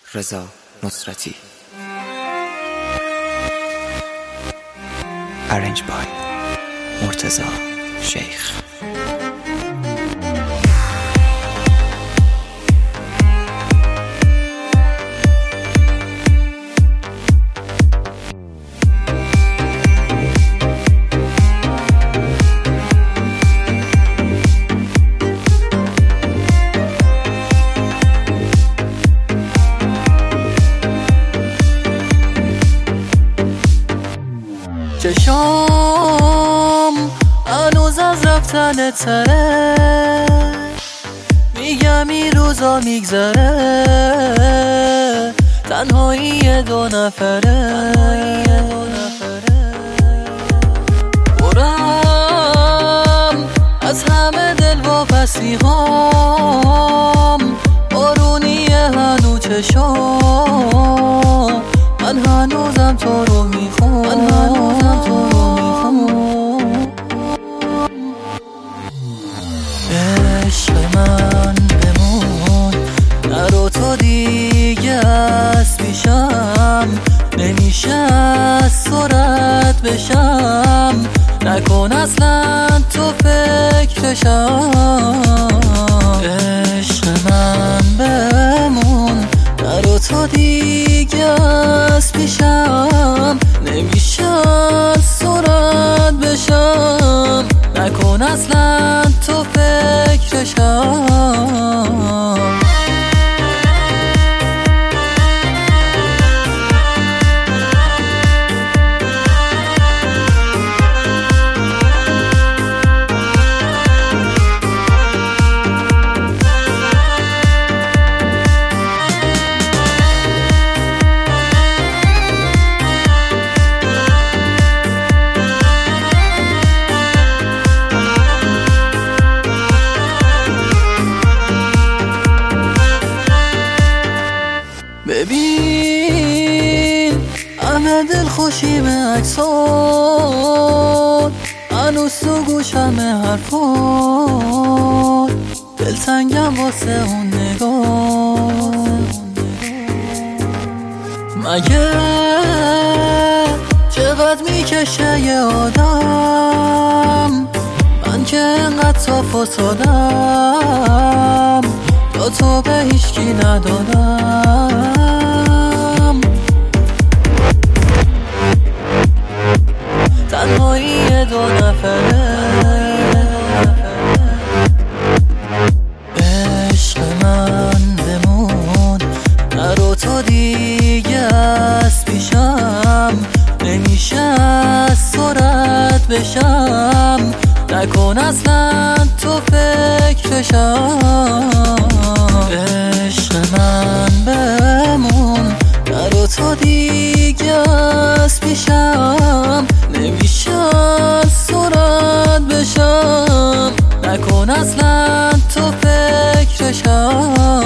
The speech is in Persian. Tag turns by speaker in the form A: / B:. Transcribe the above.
A: رضا نصرتی. Arranged by مرتضی شیخ.
B: چشام هنوز از رفتن تره، میگم این روزا میگذره، تنهایی دو نفره. برم از همه دل واپسی هام، بارونیه هنو چشام، من هنوزم تو رو میخوام، عشق من بمون، نرو تو دیگه از پیشم، نمیشه از سرعت بشم، نکن اصلا تو فکرشم. عشق من بمون، نرو تو دیگه از پیشم، نمیشه از سرعت بشم، نکن اصلا تو فکرشم. ببین همه دل خوشیم عکسات، هنوز تو گوشم حرفات، دلتنگم واسه اون نگاه. مگه چقدر میکشه یه آدم، من که انقدر صاف و سادم، تا تو به هیچکی ندادم. تنهایی دو نفره، عشق من بمون، نرو تو دیگه از پیشم، نمیشه از سرعت بشم، نکن اصلا تو فکرشم. عشق من بمون، نرو تو دیگه از پیشم، نمیشه از سرعت بشم، نکن اصلا تو فکرشم.